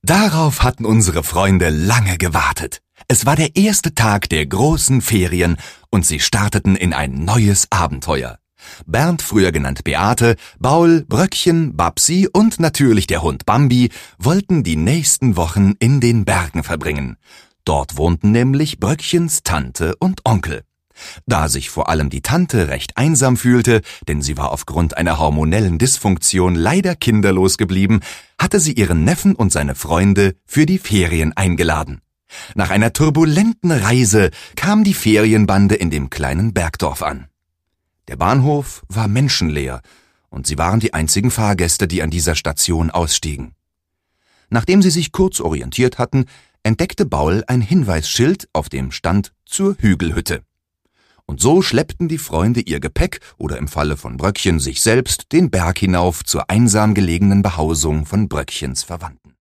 Darauf hatten unsere Freunde lange gewartet. Es war der erste Tag der großen Ferien und sie starteten in ein neues Abenteuer. Bernd, früher genannt Beate, Baul, Bröckchen, Babsi und natürlich der Hund Bambi wollten die nächsten Wochen in den Bergen verbringen. Dort wohnten nämlich Bröckchens Tante und Onkel. Da sich vor allem die Tante recht einsam fühlte, denn sie war aufgrund einer hormonellen Dysfunktion leider kinderlos geblieben, hatte sie ihren Neffen und seine Freunde für die Ferien eingeladen. Nach einer turbulenten Reise kam die Ferienbande in dem kleinen Bergdorf an. Der Bahnhof war menschenleer und sie waren die einzigen Fahrgäste, die an dieser Station ausstiegen. Nachdem sie sich kurz orientiert hatten, entdeckte Baul ein Hinweisschild, auf dem stand »Zur Hügelhütte«. Und so schleppten die Freunde ihr Gepäck oder im Falle von Bröckchen sich selbst den Berg hinauf zur einsam gelegenen Behausung von Bröckchens Verwandten.